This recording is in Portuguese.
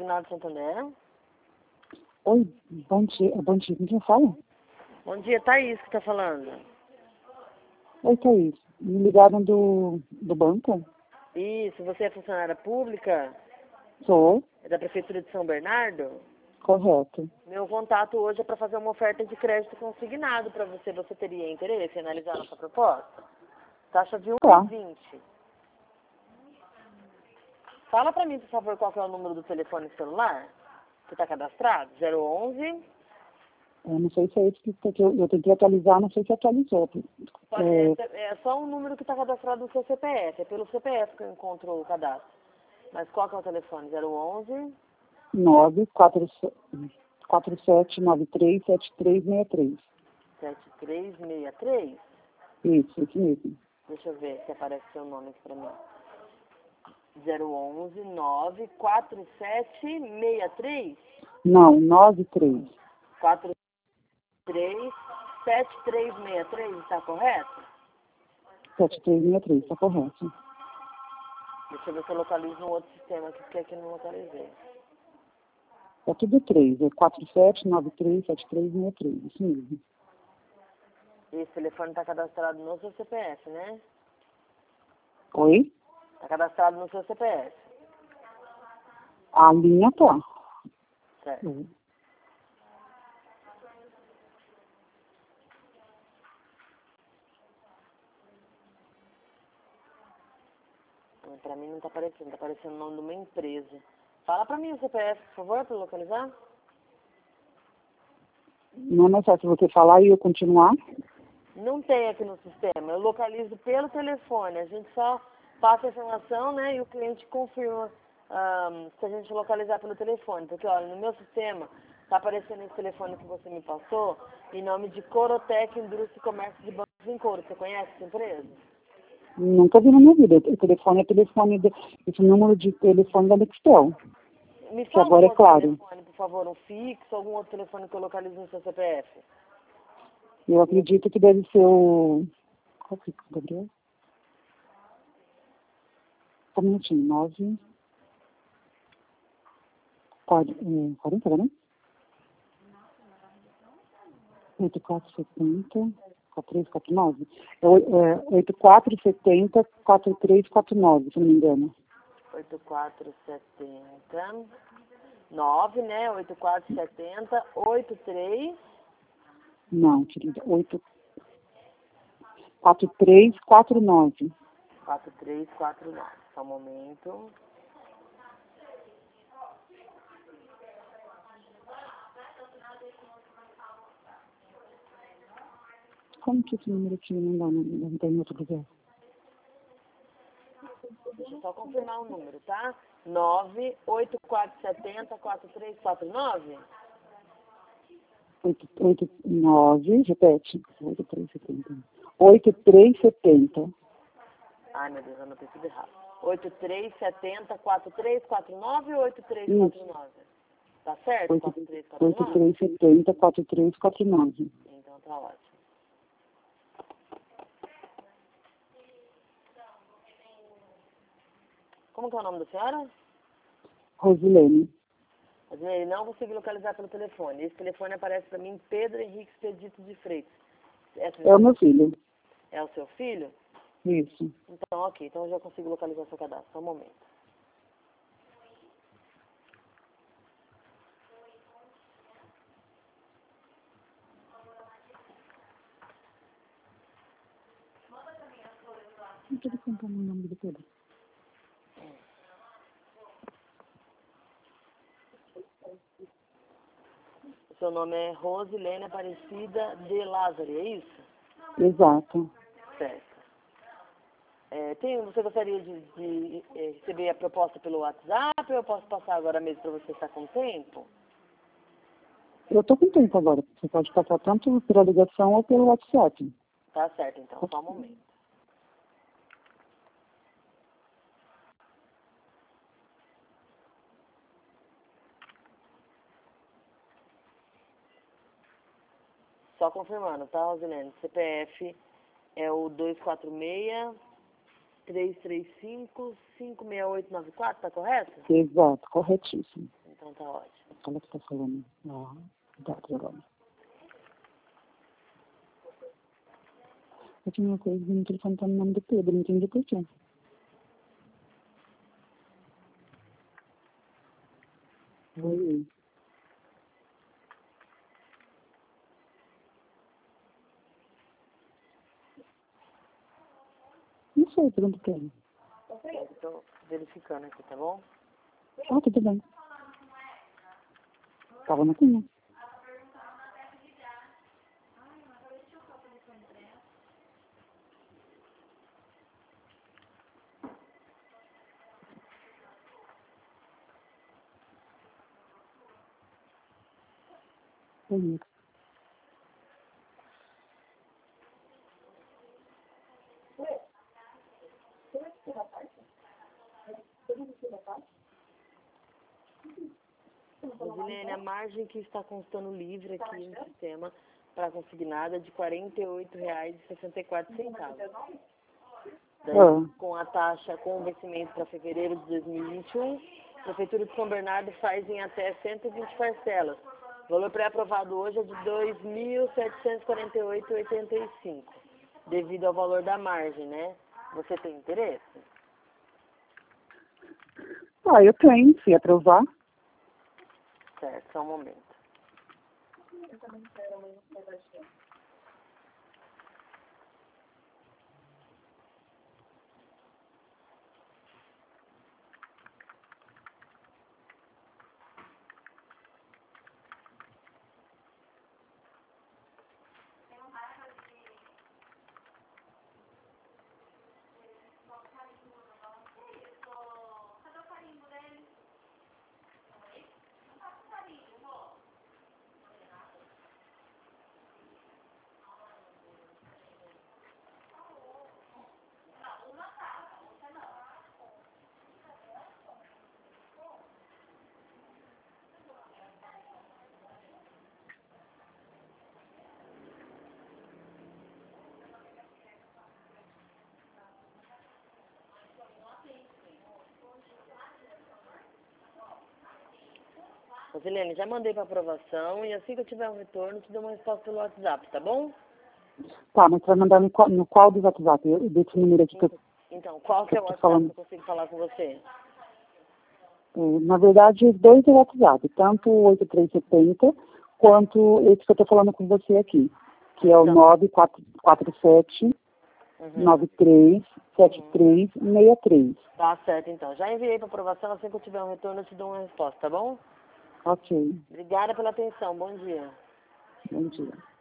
Regional de Santander. Oi, bom dia. Bom dia, quem fala? Bom dia, Thaís que tá falando. Oi, Thaís. Me ligaram do banco? Isso, você é funcionária pública? Sou. É da Prefeitura de São Bernardo? Correto. Meu contato hoje é para fazer uma oferta de crédito consignado para você. Você teria interesse em analisar nossa proposta? Taxa de Tá. 1,20. Fala para mim, por favor, qual que é o número do telefone celular que está cadastrado? 011? Eu não sei se é isso que eu tentei atualizar, não sei se atualizou. É só um número que está cadastrado no seu CPF. É pelo CPF que eu encontro o cadastro. Mas qual que é o telefone? 011? 947937363. 7363? Isso mesmo. Deixa eu ver se aparece seu nome aqui para mim. 011 94763? Não, 93. 437363, está correto? 7363, tá correto. Deixa eu ver se eu localizo no outro sistema aqui, porque aqui não localizei. É tudo 3, é 47937363, isso mesmo. Esse telefone está cadastrado no seu CPF, né? Oi? Está cadastrado no seu CPF. A linha tá. Certo. Para mim não está aparecendo o nome de uma empresa. Fala para mim o CPF, por favor, para localizar. Não é mais fácil você falar e eu continuar? Não tem aqui no sistema, eu localizo pelo telefone. A gente só passa a informação, né, e o cliente confirma se a gente localizar pelo telefone. Porque, olha, no meu sistema está aparecendo esse telefone que você me passou em nome de Corotec Indústria e Comércio de Bancos em Couro. Você conhece essa empresa? Nunca vi na minha vida. O telefone é esse número de telefone da Nextel. Me Que fala agora é outro claro. telefone, por favor, um fixo, algum outro telefone que eu localizo no seu CPF. Eu acredito que deve ser o... Qual que é, Gabriel? Só um minutinho. 40, né? 8470 4349. É 8470-4349, se não me engano. 8470 9, né? 8470 83. Não, querida. 4349. 4349. Só um momento. Como que esse número aqui não tem em outro lugar? Deixa eu só confirmar o número, tá? 98470 4349. 89, repete. 8370. 8370. Ai, meu Deus, eu anotei tudo errado. 8370 4349 ou 8349? Tá certo? 4349? 8370 4349. Então tá ótimo. Como que é o nome da senhora? Rosilene. Ele não consigo localizar pelo telefone. Esse telefone aparece para mim Pedro Henrique Expedito de Freitas. É o meu filho. É o seu filho? Isso. Então, ok. Então eu já consigo localizar seu cadastro. Só um momento. Não estou contando o nome do Pedro. Seu nome é Rosilene Aparecida de Lázaro, é isso? Exato. Certo. Você gostaria de receber a proposta pelo WhatsApp ou eu posso passar agora mesmo para você estar com tempo? Eu estou com tempo agora. Você pode passar tanto pela ligação ou pelo WhatsApp. Tá certo, então. Só um momento. Só confirmando, tá, Rosilene? CPF é o 246-335-56894, tá correto? Exato, corretíssimo. Então tá ótimo. Ela que tá falando. Ah, dados agora. Eu tinha uma coisa no telefone tá no nome do Pedro, não entendi por quê. Oi. Não sei, pergunta pra ele. Estou verificando aqui, tá bom? Ah, tudo bem. Tava na cunha. Oi. Rosilene, a margem que está constando livre aqui no sistema para consignada é de R$ 48,64. Daí, com a taxa, com o vencimento para fevereiro de 2021, a Prefeitura de São Bernardo faz em até 120 parcelas. O valor pré-aprovado hoje é de R$ 2.748,85, devido ao valor da margem, né? Você tem interesse? Ah, eu tenho, se aprovar. Certo, só um momento. Rosilene, já mandei para aprovação e assim que eu tiver um retorno, te dou uma resposta pelo WhatsApp, tá bom? Tá, mas você vai mandar no qual do WhatsApp? Desse número aqui que eu Então, qual que é o tô WhatsApp falando. que eu consigo falar com você? Na verdade, os dois é WhatsApp, tanto o 8370 quanto esse que eu tô falando com você aqui, que é o 947 93 7363. Tá certo, então. Já enviei para aprovação, assim que eu tiver um retorno, eu te dou uma resposta, tá bom? Ok, Obrigada pela atenção, bom dia. bom dia.